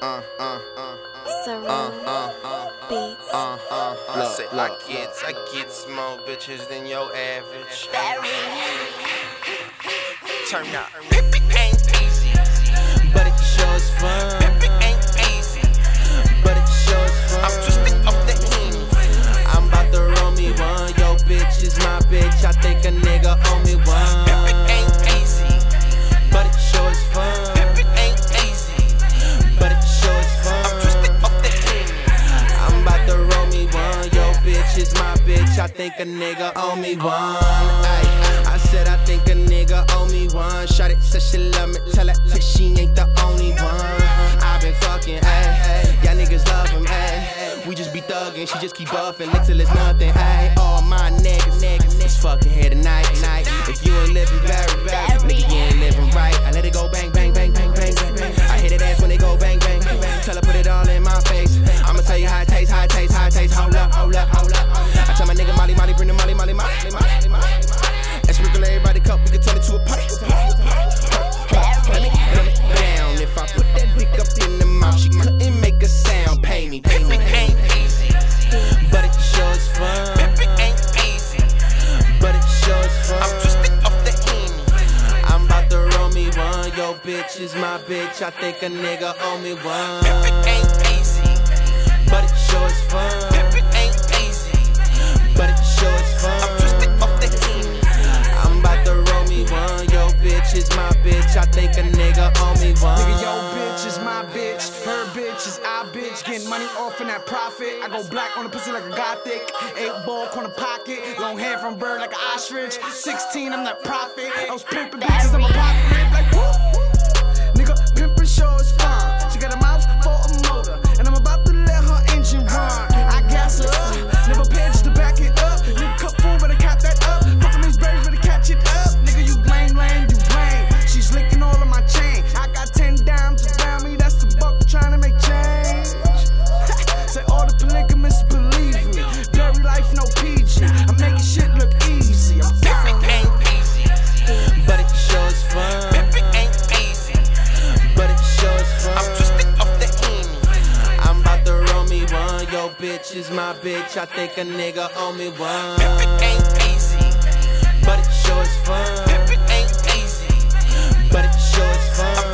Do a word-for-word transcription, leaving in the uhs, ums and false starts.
uh, uh, uh, Serene uh, uh, Beats. uh, uh, Look, I say, look. I get, I get more bitches than your average. Turn up. Pippin ain't easy, but it sure is fun. Pippin ain't easy, But it sure is fun. I'm twisted off the Henny. I'm about to roll me one. Yo, bitch is my bitch. I think a nigga owe me one. Pippin ain't easy, But it sure is fun. Pippin ain't easy, But it sure is I'm fun. twisted off the Henny. I'm about to roll me one. Yo, bitch is my bitch. I think a nigga owe me one. Ay, I said I think a nigga owe me one. Shot it, said she love me. Tell her that she ain't the only one. I been fucking, ayy. Y'all niggas love him, ayy. We just be thuggin', she just keep buffin', lick till it's nothing, ayy. All my niggas, niggas, is fucking here tonight, night. If you ain't living very, very, nigga, you ain't living right. I let it go bang, bang, bang, bang, bang, bang. I hit it ass when they go bang, bang, bang. Tell her put it all in my face. I'ma tell you how it tastes, how it tastes, how it tastes. Hold up, hold up, hold up. I tell my nigga Molly, Molly, bring the Molly, Molly, Molly, Molly, Molly. And sprinkle everybody cup, we can turn it to a party. Let me, let me down. If I put that dick up in the mouth, she couldn't make a sound. Pay me, pay me, Pippin ain't easy, but it sure is fun. Pippin ain't easy, But it sure is fun. I'm twisted off the Henny. I'm about to roll me one. Yo, bitch is my bitch. I think a nigga owe me one. Pippin ain't easy, But it sure is fun. Pippin ain't easy, But it sure is fun. I'm twisted off the Henny. I'm about to roll me one. Yo, bitch is my bitch. I think a nigga owe me one. Nigga, yo bitch is my bitch, her bitch is our bitch. Getting money off in that profit. I go black on the pussy like a gothic. Eight ball corner pocket, long hair from bird like an ostrich. Sixteen, I'm that prophet. I was pimping bitches, I'm a pop crib like woo. Nigga, pimpin' show is fun. She got a mouth for a motor, and I'm about to let her engine run. I gas her up, never paid just to back it up. Nigga, cup full, better cap that up. Fuckin' these berries, better catch it up. Nigga, you blame, lame, you lame. She's licking all of my chain. I got ten dimes around me, that's the buck trying to make change. Say all the polygamists believe me. Very life, no P G. I'm making shit look easy. I'm Pippin down. ain't easy, But it sure is fun. Pippin ain't easy, But it sure is fun. I'm twisted off the Henny. I'm about to roll me one. Yo, bitch is my bitch. I think a nigga owe me one. Pippin ain't easy, But it sure is fun. Pippin ain't easy, But it sure is fun.